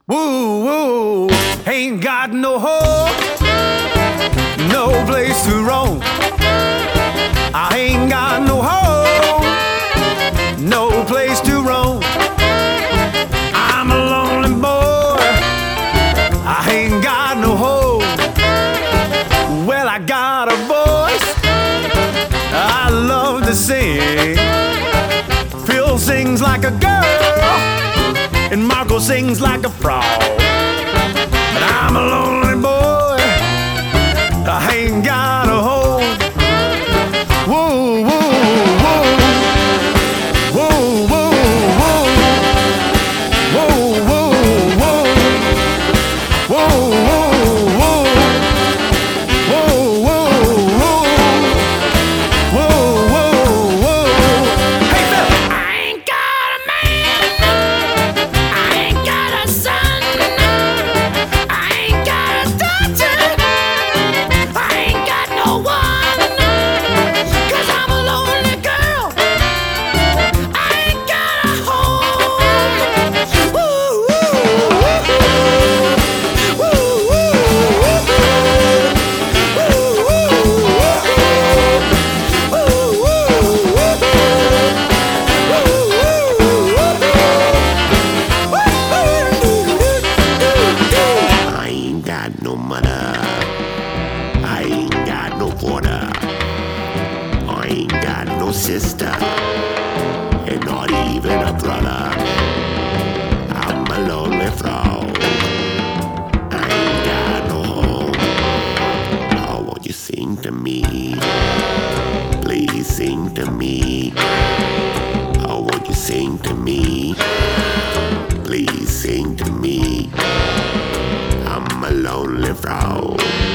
Woo, woo, ain't got no home, no place to roam. I ain't got no home, no place to roam. I'm a lonely boy, I ain't got no home. Well, I got a voice, I love to sing. Phil sings like a girl, and Marco sings like a frog. But I'm a lonely boy, I ain't got a home. Whoa, whoa, whoa. Whoa, whoa, whoa. Whoa, whoa, whoa. Whoa, whoa, whoa. Whoa, whoa, whoa. Whoa, whoa, whoa. Hey, Phil! I ain't got a man, I ain't got a son, I ain't got a daughter, I ain't got no one, 'cause I'm a lonely girl, I ain't got a home. Woo, woo, woo, woo, woo, I ain't got no mother. I ain't got no father. I ain't got no sister. And not even a brother. I'm a lonely frog. I ain't got no home. Oh, won't you sing to me? Please sing to me. Oh, won't you sing to me? Please sing to me. I'm a lonely frog.